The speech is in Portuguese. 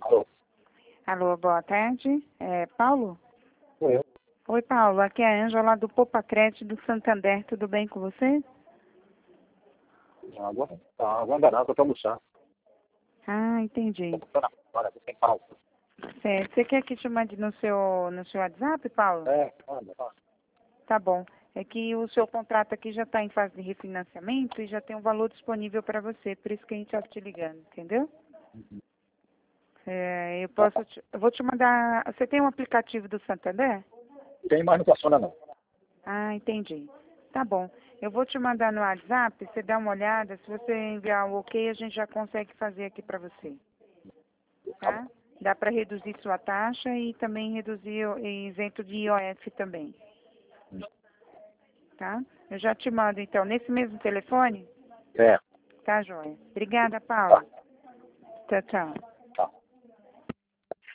Alô, Alô, boa tarde. É Paulo? sou eu. Oi, Paulo. Aqui é a Ângela do Poupa Crédito do Santander. Tudo bem com você? Agora, agora não, que eu tô almoçando. Ah, entendi. Tô na hora, tô sem pausa. Certo. Você quer que te mande no seu WhatsApp, Paulo? Anda, tá. Tá bom. É que o seu contrato aqui já está em fase de refinanciamento e já tem um valor disponível para você. Por isso que a gente está te ligando, entendeu? Eu vou te mandar. Você tem um aplicativo do Santander? Tem, mas não funciona não. Ah, entendi. Tá bom. Eu vou te mandar no WhatsApp, você dá uma olhada. Se você enviar o ok, a gente já consegue fazer aqui para você. Tá? Dá para reduzir sua taxa e também reduzir o isento de IOF também. Tá? Eu já te mando então, nesse mesmo telefone? É. Tá, joia. Obrigada, Tá. Paulo. Tchau, tchau.